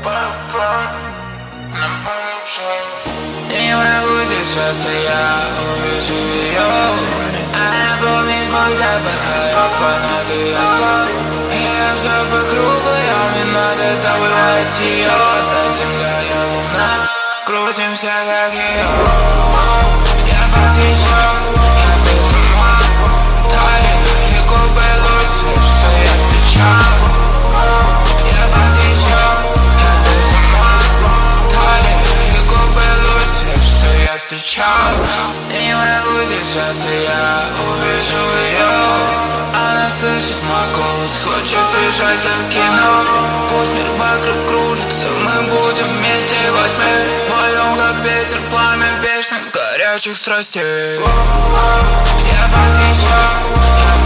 Не могу держаться, я увижу ее. Она помнит мой запах, а я фанат ее слов. Я все по кругу, мне надо забывать ее. Одна земля, я луна, крутимся как ее. Я посвящен, я без ума. Талия и губы лучше, что я встречал. Я посвящен, я без ума. Талия и губы лучше, что я встречал. Не могу держаться, я увижу ее. Она слышит мой голос, хочет прижать как кино. Пусть мир вокруг кружится, мы будем вместе во тьме. Вдвоем как ветер, пламя вечных горячих страстей. Я посвящен,